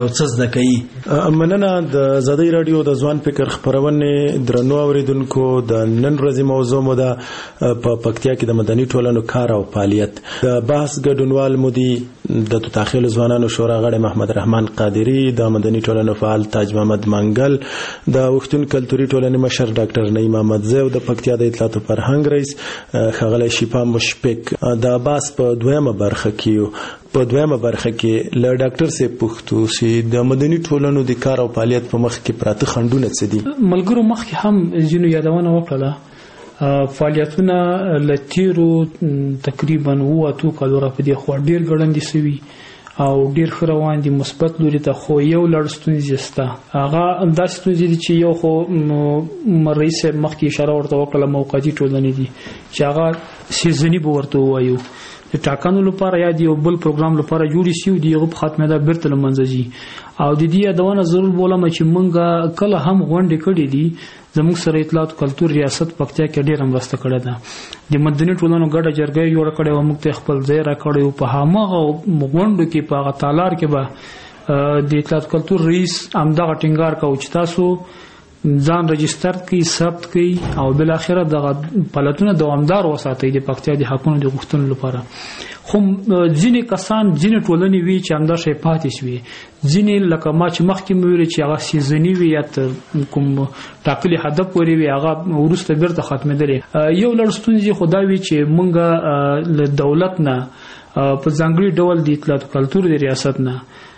څه زده کوي. مننه. د آزادۍ رادیو د ځوان فکر خبرونه درنو اوریدونکو، د نن ورځې موضوع مو ده په پکتیا کې د مدني ټولنو کار او فعالیت. د بحث ګډونوال مو دي د تداخل ځوانانو شورا غړي محمد رحمان قادری، د مدني ټولنو فعال تاج محمد منګل، د وختون کلتوري ټولنې مشر ډاکټر نعیم احمدزی او د پکتیا د اطلاعات او فرهنګ رئیس ښاغلی شفا مشفق. د بحث په دویمه برخه کې له ډاکټر سي پوښتو چې د مدني ټولنو د کار او فعالیت په مخ کې پراته خنډونه څه دي. ملګرو مخکې هم ځینو یادونه وکړه، فعالیتونه لتیرو تقریبا 2 کالو را په دې خو ډیر ګړندې سوي او ډیر ښه روان دي مثبت لوري ته. خو یو لړ ستونزې شته، هغه داسې ستونزې دي چې یو خو رئیس مخکې اشاره ورته وکړه موقتي ټولنې دي چې هغه سیزني به ورته ووایو د ټاکنو لپاره یا د یو بل پروګرام لپاره جوړ شي او د یو په خاتمه ده بیرته لمنځه ځي. او د دې یادونه ضرور بولم چې مونږ کله هم غونډې کړې دي، زموږ سره اطلاعات کلتور ریاست پکتیا کې ډېر مرسته کړې ده. د مدني ټولنو ګډه جرګه جوړ کړې او موږ ته خپل ځای را کړی او په هغه غونډو کې په هغه تالار کې به د اطلاعات کلتور رئیس همدغه ټینګار کوي چې تاسو ځان رجستر کړئ، ثبت کړئ او بل اخره دغه فعالیتونه دوامدار وساتئ د پکتیا د حقونو د غوښتنو لپاره. خو ځینې کسان ځینې ټولنې وی چې همدا شی پاتې شوي، ځینې لکه ما چې مخکې مې ویل چې هغه سیزني وي یا کوم ټاکلي هدف پورې وي هغه وروسته بیرته ختمېدلې. یو لړ ستونزې خو دا وي چې موږ له دولت نه په ځانګړي ډول د اطلاعات کلتور د ریاست نه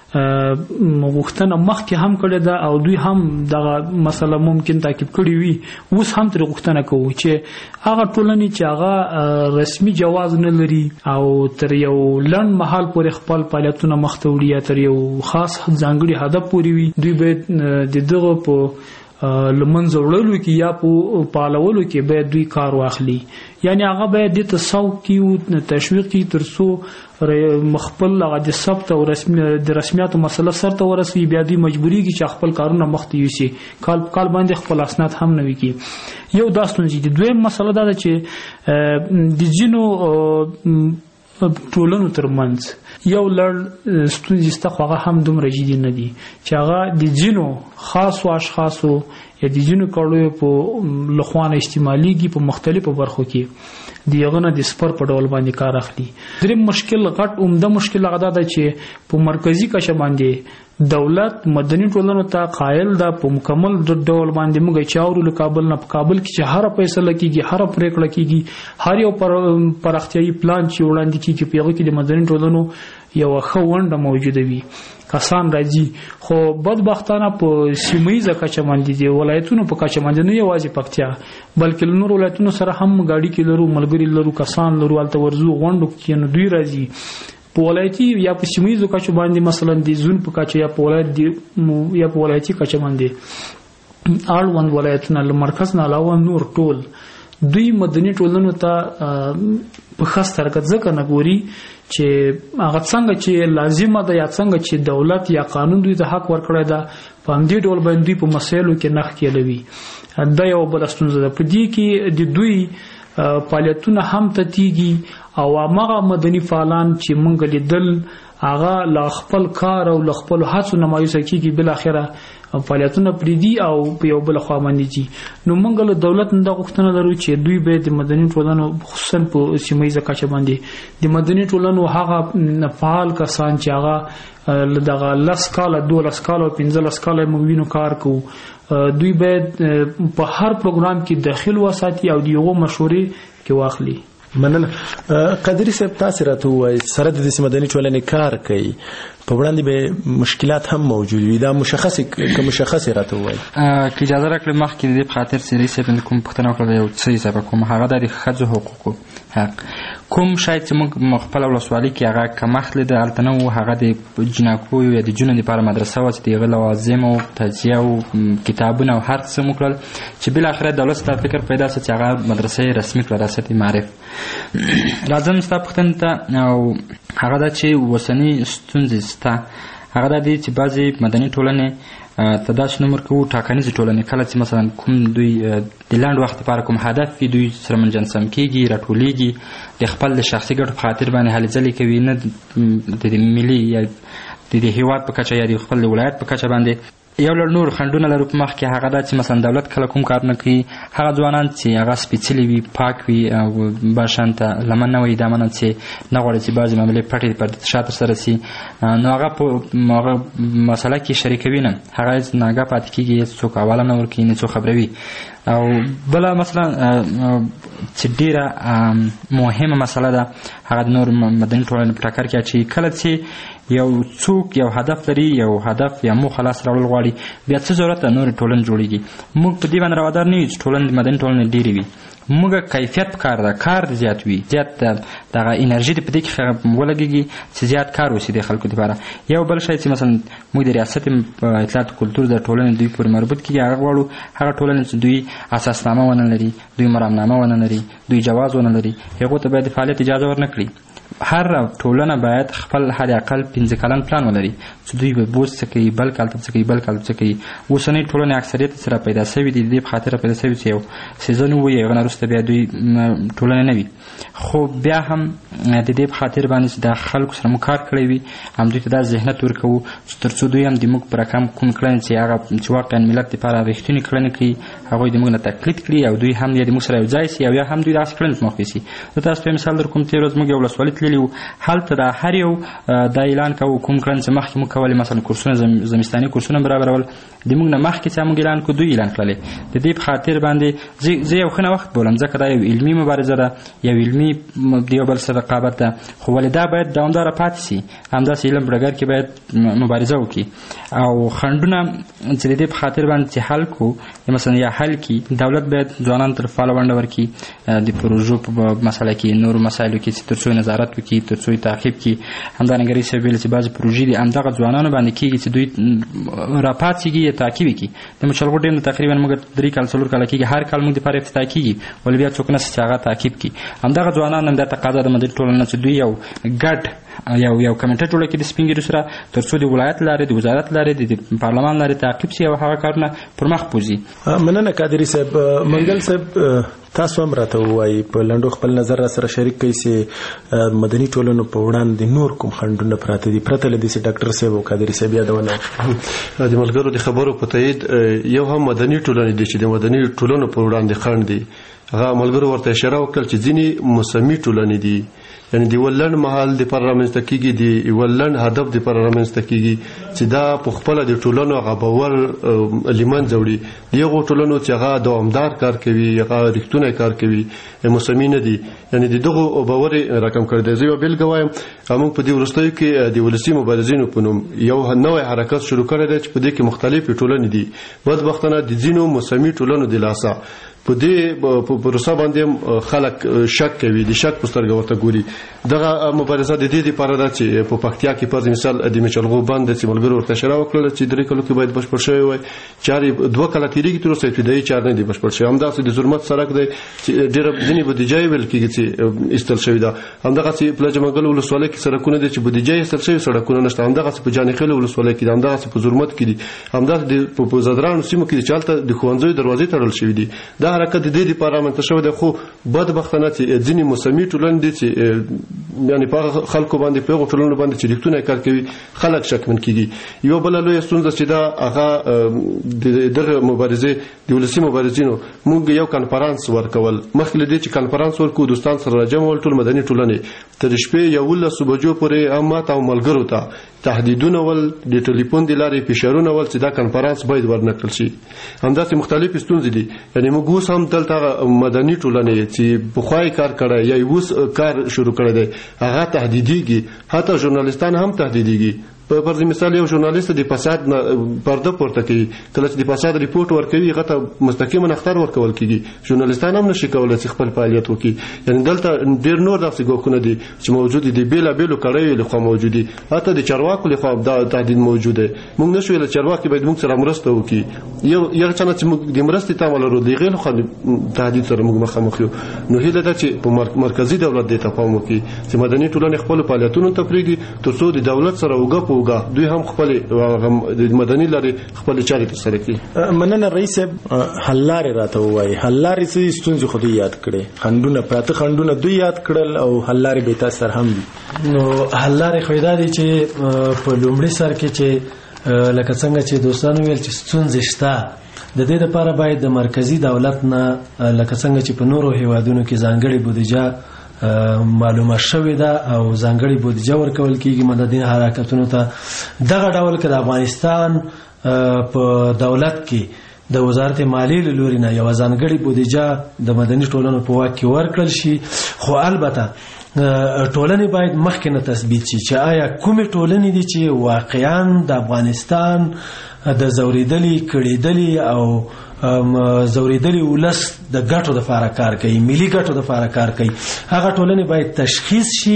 غوښتنه مخکې هم کړې ده او دوی هم دغه مسله ممکن تعقیب کړې وي. اوس هم تر غوښتنه کوو چې هغه ټولنې چې هغه رسمي جواز نه لري او تر یو لنډ مهال پورې خپل فعالیتونه مخته وړي یا تر یو خاص ځانګړي هدف پورې وي، دوی باید د دغه په لمنځه وړلو کې یا په پالولو کې باید دوی کار واخلي. یعنی هغه باید د تسوق کې تشویق کې ترڅو مخبل هغه د ثبت او د رسمیاتو مسله سرته ورسوي، بیا دوی مجبوري کې چې خپل کارونه مخته یوسي، کال باندې خپل اسناد هم نه وکړي. یو دا ستونزه دي. دویم مسله دا ده چې د ځینو ټولنو ترمنځ یو لړ ستونزې شته، خو هغه هم دومره جدي نه دي چې هغه د ځینو خاصو اشخاصو یا د ځینو کړیو په لخوانه استعمالېږي په مختلفو برخو کې د هغه نه د سپر په ډول باندې کار اخلي. دریم مشکل غټ عمده مشکل هغه ده چې په مرکزی کچه باندې دولت مدني ټولنو ته قایل ده په مکمل ډول باندې موږ چاورو له کابل نه په کابل کې چې هر فیصله کیږي، هر پریکړه کیږي، هر یو پراختیايي پلان چې وړاندې کیږي په هغه کې د مدني ټولنو یو ښه ونډه موجوده وي، کسان راځي. خو بدبختانه په سیمایي کچه باندې دي ولایتونو په کچه باندې نه یوازې پکتیا بلکې نور ولایتونو سره هم گاډي کې لرو، ملګری لرو، کسان لرو، الته ورزو غونډو کې نو دوی راځي. په ولایتي یا په سیمایي کچه باندې مثلا د زون په کچه یا په ولایت دی یا په ولایتي کچه باندې اړوند ولایتونه له مرکز نه علاوه نور ټول دوی مدني ټولنو ته په خاص ترکت ځکه نه ګوري چې هغه څنګه چې لازمه ده یا څنګه چې دولت یا قانون دوی ته حق ورکړی ده په همدې ډول باندې په مسایلو کې نښ کېلوي. دا یو بل ستونزه ده. په دې کې د دوی فعالیتونه هم تتیږي او هغه مدني فعالان چې مونږ لیدل هغه له خپل کار او له خپل هڅو نه مایوسه کیږي، بل اخره فعالیتونه پریدي او په یو بل خوا باندې دي. نو مونږ له دولت نه غوښتنه لرو چې دوی به د مدني ټولنو خصوصا په سیمایي کچه باندې د مدني ټولنو هغه فعال کسان چې هغه دغه 10 کال 12 کال او 15 کال موږ وینو کار کوو، دوی باید په هر پروګرام کې داخل وساتي او دیغه مشورې کې واخلي. مننه. قادری صاحب تاسو راته وایي سره د دې مدني ټولنې کار کوي په وړاندې به مشکلات هم موجود وي، دا مشخص راته وایي. که اجازه راکړئ مخکې د دې په خاطر سری صاحب کوم پوښتنه وکړه یو څه حساب کوم هغه د ښځو حقوقو حق کوم شاید چې موږ خپل ولسوالۍ کې هغه کمښت لیده هلته نه و، هغه د جنکو یا د جونو لپاره مدرسه وه چې د هغه لوازم او تجزیه او کتابونه او هر څه مو کړل چې بالاخره دولت ستا فکر پیدا شو چې هغه مدرسې رسمي کړه ریاست معارف. راځم ستا پوښتنې ته او هغه دا چې اوسنۍ ستونزې ستا هغه دا دی چې بعضې مدني ټولنې ته داسې نوم ورکوو ټاکنیزې ټولنې کله چې مثلا کوم دوی د لنډ وخت لپاره کوم هدف وي دوی سره منجنسم کېږي راټولېږي د خپل د شخصي ګټو په خاطر باندې هلې ځلې کوي، نه د ملي یا د هیواد په کچه یا د خپل ولایت په کچه باندې یو لړ نور خنډونه لرو په مخ کې. هغه دا چې مثلا دولت کله کوم کار نه کوي، هغه ځوانان چې هغه سپېڅلي وي، پاک وي او باشانته لمن نه وي، دا منه چې نه غواړي چې بعضې معاملې پټې پردې شا ترسره سي، نو هغه په هغه مسله کې شریکوي نه، هغه ناګاه پاتې کېږي، څوک حواله نه ورکوي، نه څوک خبروي. او بله مثلا چې ډېره مهمه مسله ده هغه د نور مدني ټولنې په ټکر کې اچوي. کله چې یو څوک یو هدف لري، یو هدف یا موخه لاسته راوړل غواړي، بیا څه ضرورت ده نورې ټولنې جوړېږي. موږ په دې باندې روادار نه یو چې ټولنې مدني ټولنې ډېرې وي، موږ کیفیت پکار ده، کار دې زیات وي، زیات دغه انرژي دې په دې کې ولګېږي چې زیات کار وشي د خلکو دپاره. یو بل شی چې مثلا موږ د ریاست اطلاعات کلتور د ټولنې دوی پورې مربوط کېږي، هغه غواړو هغه ټولنې چې دوی اساسنامه ونه لري، دوی مرامنامه ونه لري، دوی جواز ونه لري، هغو ته باید د فعالیت اجازه ورنه کړي. هر ټولنه باید خپل حد اقل 15 کلن پلان ولري چې دوی به بوس څه کوي، بل کال ته څه کوي، بل کال څه کوي. اوسنۍ ټولنې اکثریت سره پیدا شوي دي، د دې په خاطر پیدا شوي چې یو سیزن ووایي، هغه نه وروسته بیا دوی ټولنې نه وي. خو بیا هم د دې په خاطر باندې چې د خلکو سره موږ کار کړی وي، همدوی ته دا ذهنیت ورکوو چې تر څو دوی هم د موږ په رقم کوم کړنې چې هغه چې واقعا ملت دپاره رښتونې کړنې کوي، هغوی د موږ نه تقلید کړي او دوی هم یا د موږ سره یو ځای سي او یا هم دوی داسې کړنې په مخ یوسي. زه تاسو ته مثال در کوم، تېره ورځ موږ یو ولسوالي تللي وو، هلته د هر یو دا اعلان کوو کوم کړنې چې مخکې موږ کولې، مثلا کورسونه زمستاني کورسونه برابرول، د موږ نه مخکې چې موږ اعلان کړو دوی اعلان کړلې. د دې په خاطر باندې زه یو ښه نوښت بولم، ځکه دا یو علمي مبارزه ده، یو علمي د یو بل سره رقابت ده، خو ولې دا باید دوامداره پاتې سي. همداسې علم په ډګر کې باید مبارزه وکړي او خنډونه چې د دې په خاطر باندې چې حل کړو مثلا یا حل کړي، دولت باید ځوانانو ته فعاله ونډه ورکړي د پروژو په مسله کې، نورو مسایلو کې چې تر څو نظارت وکړي، تر څو تعقیب کړي. همدارنګه رئیس صاحب ویل چې بعضې پروژې دي همدغه ځوانانو باندې کېږي چې دوی راپاڅېږي یا تعقیب کړي. د مچلغو ډیم تقریبا موږ 3 کال 4 کاله کېږي، هر کال موږ دپاره افتتاح کېږي، ولې بیا څوک نشته چې هغه تعقیب کړي. همدغه ځوانان هم دا تقاضا د مدني ټولنې چې دوی یو ګډ یو کمیټه جوړه کړي د سپین ږیرو سره، تر څو د ولایت لارې، د وزارت لارې، د پارلمان لارې تعقیب شي او هغه کارونه پر مخ بوځي. مننه قادري صاحب. منګل صاحب تاسو هم راته ووایي په لنډو خپل نظر را سره شریک کړئ چې مدني ټولنو په وړاندې نور کوم خنډونه پراته دي پرته له دې چې ډاکټر صاحب او قادري صاحب یادونه د ملګرو د خبرو په تایید یو هم مدني ټولنې دي چې د مدني ټولنو په وړاندې خنډ دي. هغه ملګرو ورته اشاره وکړل چې ځینې موسمي ټولنې دي، یعنی د ولن محل د پر رامنځته کېږي، د ولن هدف د پر رامنځته کېږي چې دا په خپل د ټولنو غبور لمن جوړي. یو ټولنو چې هغه دوامدار کار کوي، هغه رښتونه کار کوي، موسمي نه دي، یعنی د دغه باور رقم کړی دی. زه یو بیلګه وایم، موږ په دې وروستیو کې د ولسي مبارزینو په نوم یو نوی حرکت شروع کړی دی چې په دې کې مختلفې ټولنې دي. بدبختانه د ځینو موسمي ټولنو د لاسه په دې پروسه باندې خلک شک کوي، د شک په سترګه ورته ګوري. دغه مبارزه د دې لپاره ده چې په پکتیا کې پر مثال د میچلغو باندې چې ملګرو ورته اشاره وکړه چې 3 کلو کې باید بشپړ شوی وای، چارې 2 کاله تیریږي تر اوسه ابتدایي چار نه دي بشپړ شوی. همداسې د زرمت سړک دی چې ډېره ځینې بودیجه ویل کېږي چې ایستل شوی ده. همدغسې پلج منګل ولسوالۍ کې سړکونه دي چې بودیجه ایستل شوی سړکونه نشته. همدغسې په جانخیل ولسوالۍ کې دي، همدغسې په زرمت کې دي، همداسې په زدرانو سیمو کې دي چې هلته د ښوونځیو دروازې تړل شوي دي. دا حرکت د دې لپاره رامنځته شوی دی. خو بدبختانه چې ځینې موسمي ټولنې دي چې یعنې په خلکو باندې په هغو ټولنو باندې چې رښتونه کار کوي خلک شکمن کېږي. یوه بله لویه ستونزه چې دا هغه دغه مبارزې د ولسي مبارزینو موږ یو کنفرانس ورکول. مخکې له دې چې کنفرانس ورکړو دوستان سره راجمع ول ټول مدني ټولنې تر شپې 11 بجو پورې امات او ملګرو ته تهدیدونه ول، د ټلیفون د لارې فشارونه ول چې دا کنفرانس باید ورنکړل شي. همداسې مختلفې ستونزې دي. یعنې موږ اوس هم دلته مدني ټولنې چې پخوای کار کړی یا اوس کار شروع کړی دی هغه تهدیدېږي، حتی ژورنالیستان هم تهدیدېږي. پر مثال یو ژورنالیست د فساد پرده پورته کوي، کله چې د فساد ریپورت ورکوي هغه ته مستقیما اختار ورکول کېږي. ژورنالیستان هم نشي کولی چې خپل فعالیت وکړي. یعنې دلته ډېر نور داسې ګواښونه دي چې موجود دي، بېلابېلو کړیو لخوا موجود دي، حتی د چارواکو لخوا دا تهدید موجود دی. موږ نشو ویلی چارواکي باید موږ سره مرسته وکړي. یو چا نه چې موږ د مرستې تمه لرو د هغې لخوا تهدید سره موږ مخامخ یو. نو هیله ده چې په مرکزي دولت دې ته پام وکړي چې مدني ټولنې خپلو فعالیتونو ته پرېږدي تر څو د دولت سره اوږه په اردوګاه دوی هم خپل مدني لاري خپل چاري ترسره کوي. مننه رئیس حل لارې راته وایي. حل لارې څه ستونزې خو دوی یاد کړې، خنډونه پراته خنډونه دوی یاد کړل او حل لارې به تاسو سره هم وي. نو حل لارې خو دا دي چې په لومړي سر کې چې لکه څنګه چې دوستانو ویل چې ستونزې شته، د دې لپاره باید د مرکزی دولت نه لکه څنګه چې په نورو هیوادونو کې ځانګړي بودیجه معلومه شوې ده او ځانګړي بودیجه ورکول کیږي مدني حرکتونو ته. دغه ډول که د افغانستان په دولت کې د وزارت مالیې له لوري نه یو ځانګړي بودیجه د مدني ټولنو په واک کې ورکړل شي، خو البته ټولنې باید مخکې نه تثبیت شي چې آیا کومې ټولنې دي چې واقعا د افغانستان د زوریدلي کړیدلي او زوریدلي ولس د ګټو د لپاره کار کوي، ملي ګټو د لپاره کار کوي. هغه ټولنې باید تشخیص شي.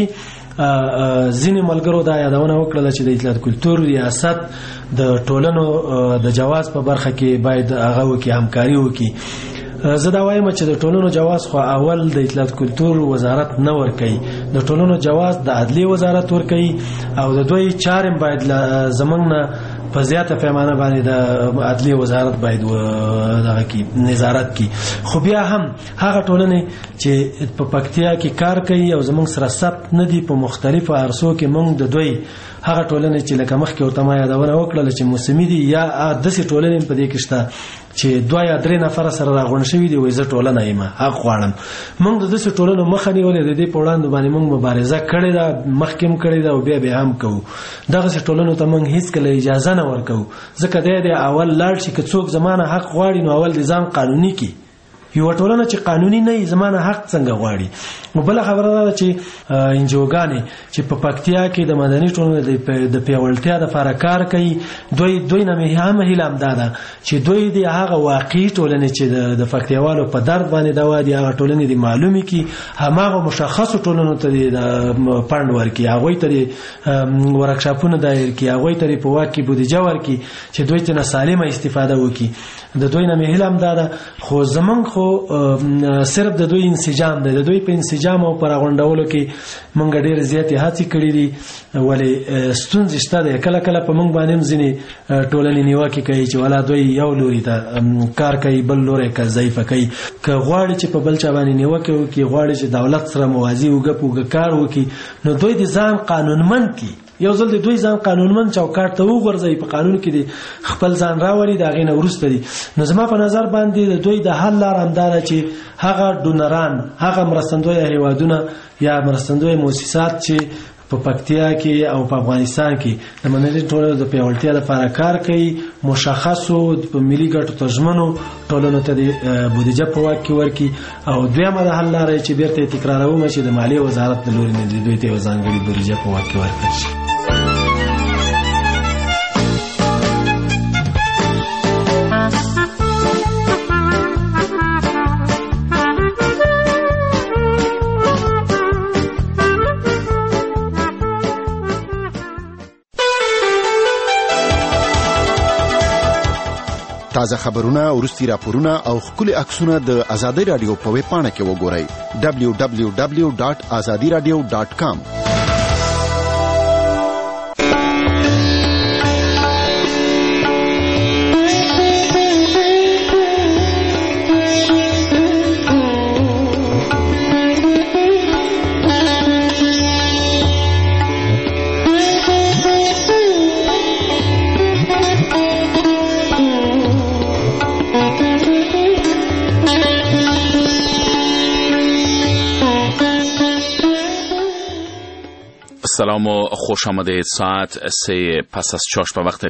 ځینې ملګرو دا یادونه وکړه چې د اطلاعات کلتور ریاست د ټولنو د جواز په برخه کې باید هغه وکړي، همکاري وکړي. زه دا وایم چې د ټولنو جواز خو اول د اطلاعات کلتور وزارت نه ورکوي، د ټولنو جواز د عدلیې وزارت ورکوي او د دوی چارم باید زمونږ نه په زیاته پیمانه باندې د عدلیې وزارت باید دغه کی نظارت کی. خو بیا هم هغه ټولنې چې په پکتیا کې کار کوي او زمونږ سره ثبت نه دي په مختلفو عرصو کې، مونږ د دوی هغه ټولنې چې لکه مخکې ورته ما یادونه وکړله چې موسمي دي یا داسې ټولنې په دې کې شته چې 2 یا 3 نفر سره راغونډ شوي دي وایي زه ټولنه یم حق غواړم. موږ د داسې ټولنو مخه نیولې، د دې په وړاندې باندې موږ مبارزه کړې ده، مخکې هم کړې ده او بیا هم کوو. دغسې ټولنو ته موږ هېڅکله اجازه نه ورکوو، ځکه دی اول لاړ شي که څوک زمانه حق غواړي نو اول د ځان قانوني کړي. یو ټولنه چې قانوني نه وي زمانه حق څنګه غواړي. او بل خبره ده چې انجوګانې چې په پکتیا کې د مدني ټولنو د پیاوړتیا لپاره کار کوي، دوی نه هم هیله همدا ده چې دوی د هغه واقعي ټولنې چې د پکتیاوالو په درد باندې دوا دي هغه ټولنې د معلومي کې هماغه مشخصو ټولنو ته د پاند ورکي، هغه ته ورکشاپونه دایر کی، هغه ته په واقعي بودیجه ورکي چې دوی ته سالمه استفاده وکړي. د دوی نه هیله همدا ده. خو زمونږ خو صرف د دوی انسجام دی، د دوی په انسجام او پر غونډولو کې مونږ ډېر زیاتې هڅې کړې دي، ولې ستونزې شته ده. کله کله په مونږ باندې هم ځینې ټولنې نیوکې کوي چې ولا دوی یو لوري ته کار کوي بل لوري که ضعیفه کوي. که غواړي چې په بل چا باندې نیوکې وکړي، غواړي چې دولت سره موازي وګه کار وکړي، نو دوی د ځان قانونمند کړي. یو ځل د دوی ځان قانونمند چوکاټ ته وګرځي، په قانون کې د خپل ځان راولي، دا غینه ورسته دي. نو زما په نظر باندې د دوی د حل لار همداره چې هغه ډونران، هغه مرستندوی هیوادونه یا مرستندوی مؤسسات چې په پکتیا کې او په افغانستان کې د مدني ټولنو د پیاوړتیا لپاره کار کوي، مشخصو په ملي ګټو تضمنو ټولنو ته د بودیجه په واک کې ورکي. او دویمه د حل لاره چې بیرته تکراروم چې د مالیې وزارت د لوري نه دوی ته ځانګړي بودیجه په واک کې ورکړي شي. تازه خبرونه، وروستي راپورونه او ښکلي عکسونه د آزادۍ راډیو په ویب پاڼه کې وګورئ www.azadiradio.com. سلام و خوش آمدید. ساعت 3 پس از چاش به وقت